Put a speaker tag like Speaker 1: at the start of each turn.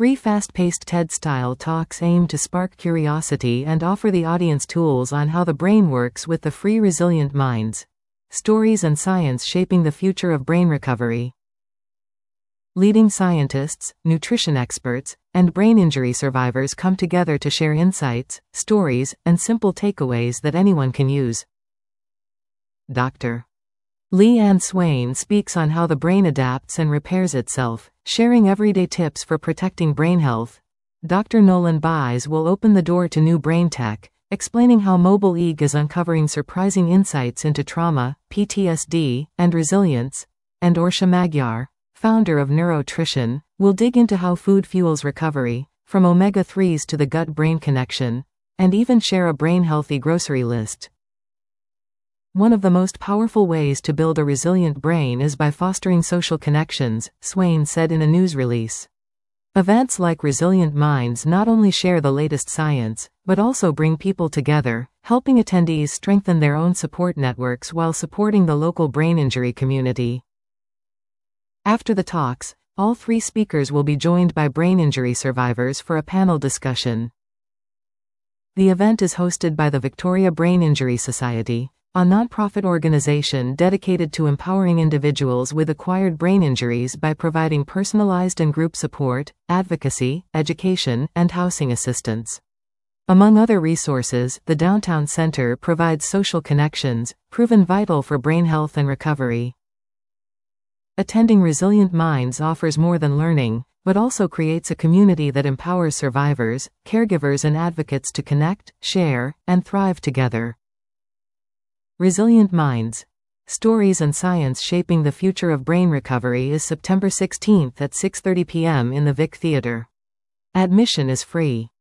Speaker 1: 3 fast-paced TED-style talks aim to spark curiosity and offer the audience tools on how the brain works with the free resilient minds. Stories and science shaping the future of brain recovery. Leading scientists, nutrition experts, and brain injury survivors come together to share insights, stories, and simple takeaways that anyone can use. Dr. Leigh Ann Swain speaks on how the brain adapts and repairs itself, sharing everyday tips for protecting brain health. Dr. Nolan Baez will open the door to new brain tech, explaining how Mobile Eeg is uncovering surprising insights into trauma, PTSD, and resilience. And Orsha Magyar, founder of Neurotrition, will dig into how food fuels recovery, from omega-3s to the gut-brain connection, and even share a brain-healthy grocery list. One of the most powerful ways to build a resilient brain is by fostering social connections, Swain said in a news release. Events like Resilient Minds not only share the latest science, but also bring people together, helping attendees strengthen their own support networks while supporting the local brain injury community. After the talks, all 3 speakers will be joined by brain injury survivors for a panel discussion. The event is hosted by the Victoria Brain Injury Society, a nonprofit organization dedicated to empowering individuals with acquired brain injuries by providing personalized and group support, advocacy, education, and housing assistance. Among other resources, the Downtown Center provides social connections, proven vital for brain health and recovery. Attending Resilient Minds offers more than learning, but also creates a community that empowers survivors, caregivers, and advocates to connect, share, and thrive together. Resilient Minds. Stories and Science Shaping the Future of Brain Recovery is September 16 at 6:30 p.m. in the Vic Theatre. Admission is free.